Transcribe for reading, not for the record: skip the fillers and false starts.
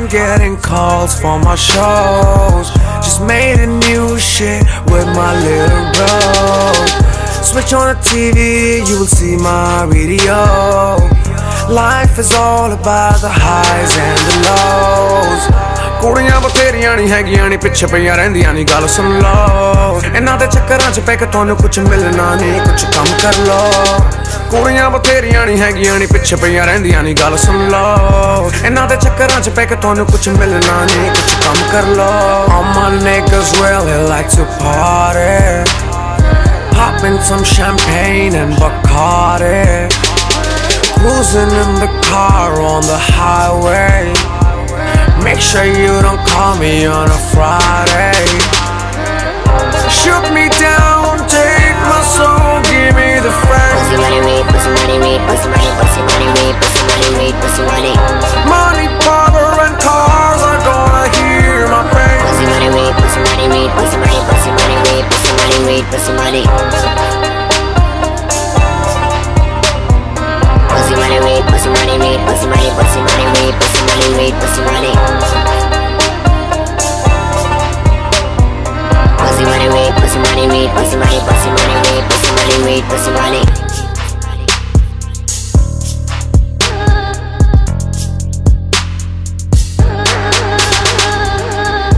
I'm getting calls for my shows. Just made a new shit with my little bro. Switch on the TV, you will see my video. Life is all about the highs and the lows. ਕੁੜੀਆਂ ਬਥੇਰੀਆਂ ਨਹੀਂ ਹੈਗੀਆਂ ਨੀ ਪਿੱਛੇ ਪਈਆਂ ਰਹਿੰਦੀਆਂ ਨੀ ਗੱਲ ਸੁਣ ਲਓ ਇਹਨਾਂ ਦੇ ਚੱਕਰਾਂ 'ਚ ਪੈ ਕੇ ਤੁਹਾਨੂੰ ਕੁਝ ਮਿਲਣਾ ਨਹੀਂ ਕੁਝ ਕੰਮ ਕਰ ਲਓ ਕੁੜੀਆਂ ਬਥੇਰੀਆਂ ਨਹੀਂ ਹੈਗੀਆਂ ਨੀ ਪਿੱਛੇ ਪਈਆਂ ਰਹਿੰਦੀਆਂ ਨੀ ਗੱਲ ਸੁਣ ਲਓ ਇਹਨਾਂ ਦੇ ਚੱਕਰਾਂ 'ਚ ਪੈ ਕੇ ਤੁਹਾਨੂੰ ਕੁਝ ਮਿਲਣਾ ਨਹੀਂ ਕੁਝ ਕੰਮ ਕਰ ਲਓ All my niggas really like to party, popping some champagne and Bacardi, cruising in the car on the highway. Make sure you don't call me on a Friday. Shoot me down, take my soul, give me the facts. Pussy money weed, pussy money weed, pussy money, pussy money weed, pussy money weed, pussy money. Money, power, and cars are gonna hear my pain. Pussy money weed, pussy money weed, pussy money, pussy money weed, pussy money weed, pussy money. Pussy money weed, pussy money weed, pussy money, pussy money weed, pussy money weed, pussy money. Pussy money weed, pussy money weed, pussy money, pussy money weed, pussy money weed, pussy money.